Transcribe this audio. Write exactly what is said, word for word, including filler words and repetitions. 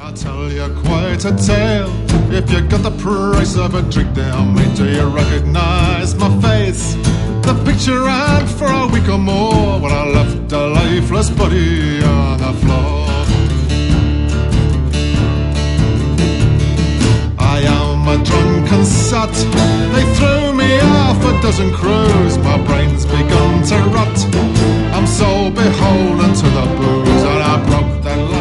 I'll tell you quite a tale. If you got the price of a drink there, mate, do you recognise my face? The picture ran for a week or more when I left a lifeless body on the floor. I am a drunken sot. They threw me off a dozen crews. My brain's begun to rot. I'm so beholden to the booze, and I broke that line.